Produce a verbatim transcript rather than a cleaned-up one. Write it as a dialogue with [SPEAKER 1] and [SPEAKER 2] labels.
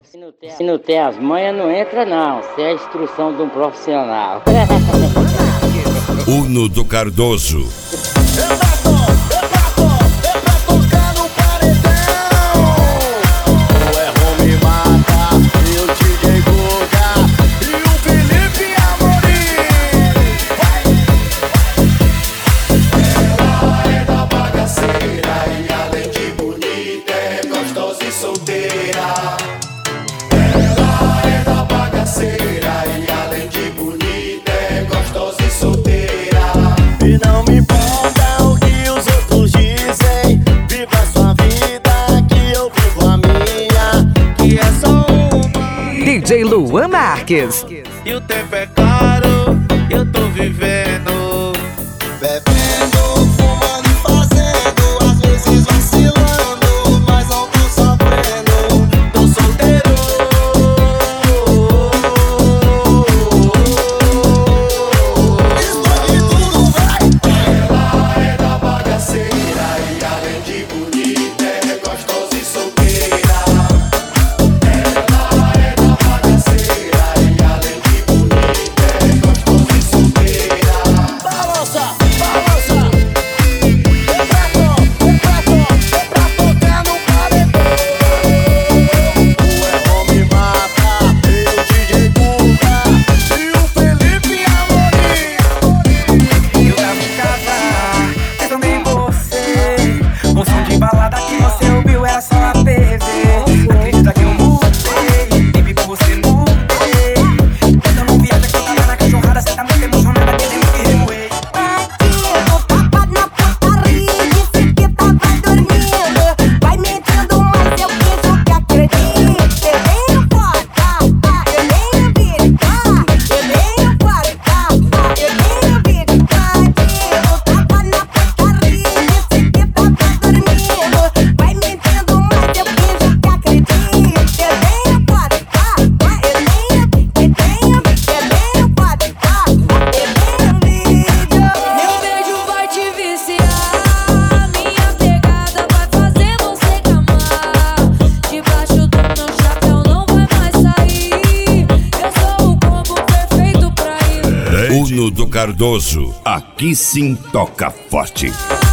[SPEAKER 1] Se não tem as manhas, não entra não. Se é a instrução de um profissional.
[SPEAKER 2] Uno do Cardoso.
[SPEAKER 3] D J Luan Marques.
[SPEAKER 4] E o tempo é caro, eu tô vivendo,
[SPEAKER 5] bebendo, fumando e fazendo, às vezes vacilando, mas não tô sofrendo.
[SPEAKER 4] tô solteiro.
[SPEAKER 5] Isso aqui tudo vai.
[SPEAKER 4] Ela é da bagaceira e além de bonita é gostosa e solteira.
[SPEAKER 2] Uno do Cardoso, aqui sim toca forte.